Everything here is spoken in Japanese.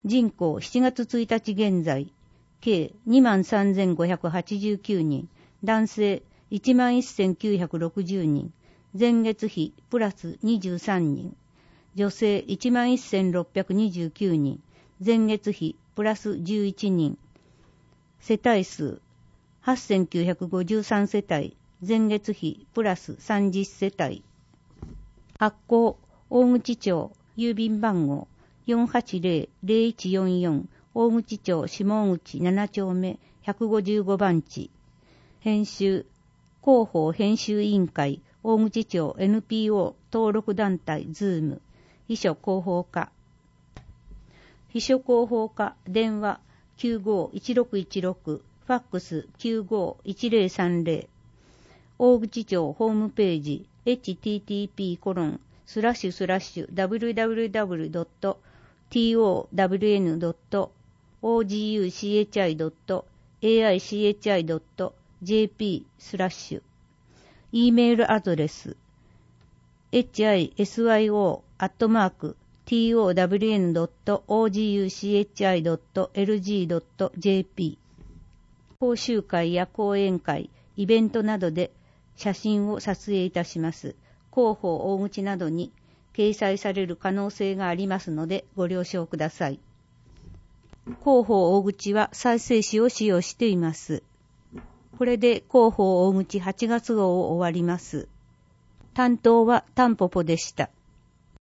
人口7月1日現在、計 23,589 人、男性 11,960 人、前月比プラス23人、女性 11,629 人、前月比プラス11人、世帯数 8,953 世帯、前月比プラス30世帯。発行、大口町、郵便番号 480-0144 大口町下口7丁目155番地。編集、広報編集委員会大口町 NPO 登録団体ズーム。秘書広報課。秘書広報課電話951616ファックス951030。大口町ホームページ http://www.townguchi.aichi.jp/。e メールアドレス hisyo@town.oguchi.lg.jp。 講習会や講演会、イベントなどで写真を撮影いたします。広報大口などに掲載される可能性がありますのでご了承ください。広報大口は再生紙を使用しています。これで広報大口8月号を終わります。担当はタンポポでした。